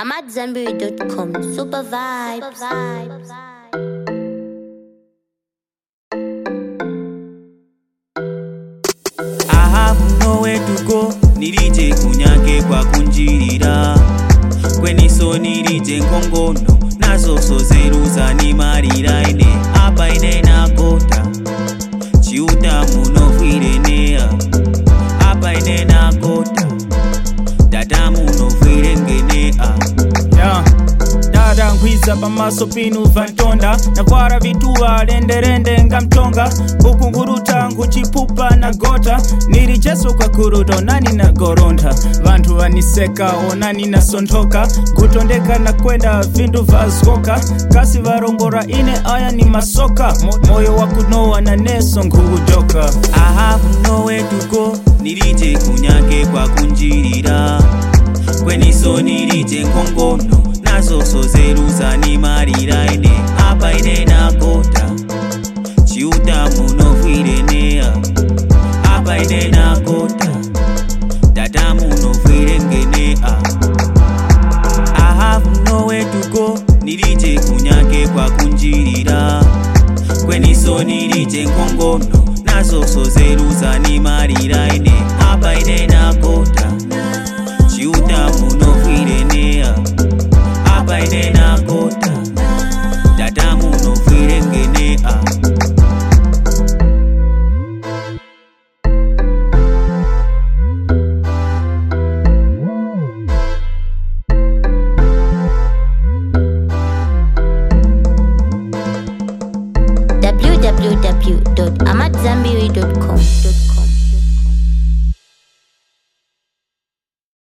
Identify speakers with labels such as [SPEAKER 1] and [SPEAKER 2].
[SPEAKER 1] I'm at Zenberry.com. Super vibes.
[SPEAKER 2] I have nowhere to go. Nirije kunyake kwa kunjirira. Kweniso nirije nkongono. Nazo zeruza ni marira ine. Apa ine nakota. Chiuta muno fwirenea. Apa ine nakota. Dada muno fwirengenea.
[SPEAKER 3] Dada nkwiza pamaso pinu vantonda. Nakwara vituwa rende ngamtonga. Kukunguruta nkuchipupa na gota. Nirijeso kwa kurudo nani na goronda. Vantu vaniseka onani na sontoka. Kutondeka na kwenda vindu vazgoka. Kasi varongora ine aya ni masoka. Moyo wakunoa na neso nkujoka.
[SPEAKER 2] I have nowhere to go. Nirije kunyake kwa kunjirira. Kweniso nirije nkongono. Nazo zeruza ni marira ine. Apa ine nakota. Chiuta muno fwirenea. Apa ine nakota.